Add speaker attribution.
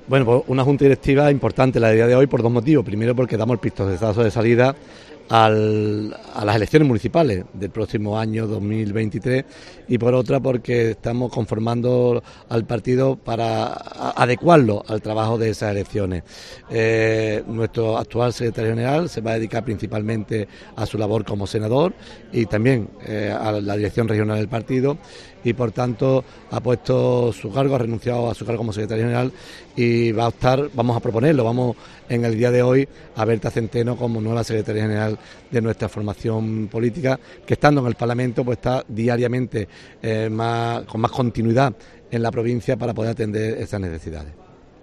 Speaker 1: Bueno, pues una junta directiva importante la de día de hoy por dos motivos. Primero, porque damos el pistoletazo de salida a las elecciones municipales del próximo año 2023 y por otra porque estamos conformando al partido para adecuarlo al trabajo de esas elecciones. Nuestro actual secretario general se va a dedicar principalmente a su labor como senador y también a la dirección regional del partido y por tanto ha puesto su cargo, ha renunciado a su cargo como secretario general y vamos a proponerlo, vamos en el día de hoy a Berta Centeno como nueva secretaria general de nuestra formación política, que estando en el Parlamento pues está diariamente con más continuidad en la provincia para poder atender esas necesidades.